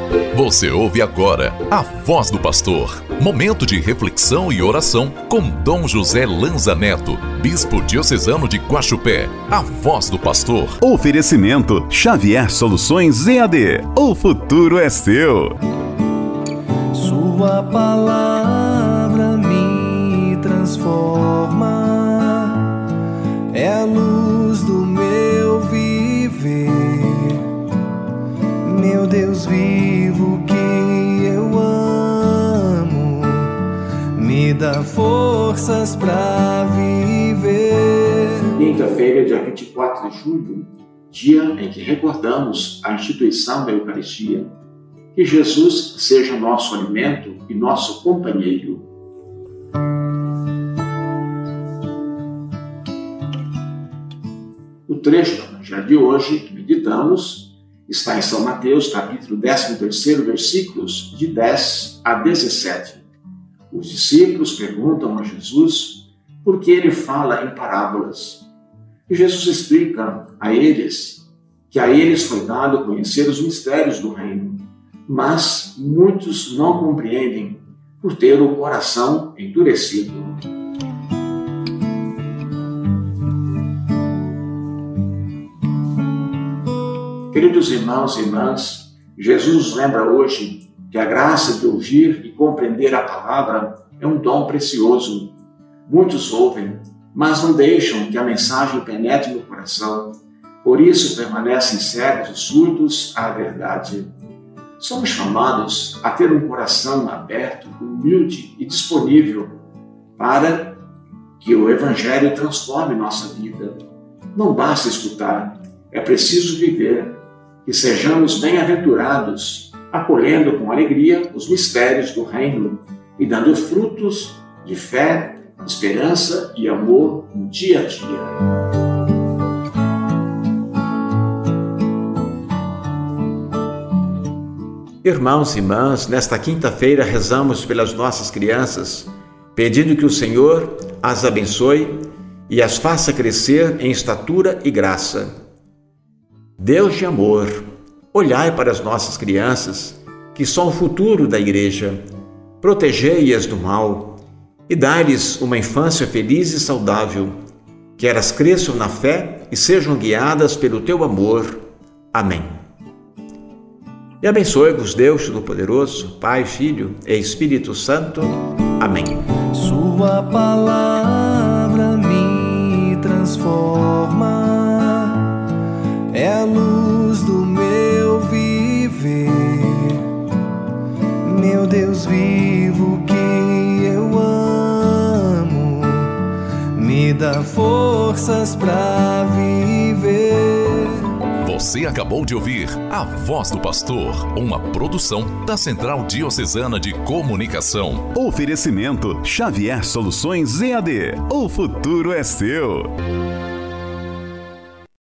Você ouve agora a Voz do Pastor, momento de reflexão e oração com Dom José Lanza Neto, bispo diocesano de Guaxupé. A Voz do Pastor. Oferecimento Xavier Soluções EAD. O futuro é seu. Sua palavra me transforma, é a luz do meu viver. Meu Deus vivo que eu amo, me dá forças pra viver. Quinta-feira, dia 24 de julho, dia em que recordamos a instituição da Eucaristia. Que Jesus seja nosso alimento e nosso companheiro. O trecho do Evangelho de hoje que meditamos está em São Mateus, capítulo 13, versículos de 10 a 17. Os discípulos perguntam a Jesus por que ele fala em parábolas. E Jesus explica a eles que a eles foi dado conhecer os mistérios do reino, mas muitos não compreendem por ter o coração endurecido. Queridos irmãos e irmãs, Jesus lembra hoje que a graça de ouvir e compreender a palavra é um dom precioso. Muitos ouvem, mas não deixam que a mensagem penetre no coração. Por isso permanecem cegos e surdos à verdade. Somos chamados a ter um coração aberto, humilde e disponível para que o Evangelho transforme nossa vida. Não basta escutar, é preciso viver. Que sejamos bem-aventurados, acolhendo com alegria os mistérios do reino e dando frutos de fé, esperança e amor no dia a dia. Irmãos e irmãs, nesta quinta-feira rezamos pelas nossas crianças, pedindo que o Senhor as abençoe e as faça crescer em estatura e graça. Deus de amor, olhai para as nossas crianças, que são o futuro da Igreja, protegei-as do mal e dai-lhes uma infância feliz e saudável, que elas cresçam na fé e sejam guiadas pelo teu amor. Amém. E abençoe-vos Deus Todo-Poderoso, Pai, Filho e Espírito Santo. Amém. Sua palavra me transforma, é a luz do meu viver. Meu Deus vivo que eu amo, me dá forças pra viver. Você acabou de ouvir A Voz do Pastor, uma produção da Central Diocesana de Comunicação. Oferecimento Xavier Soluções EAD. O futuro é seu.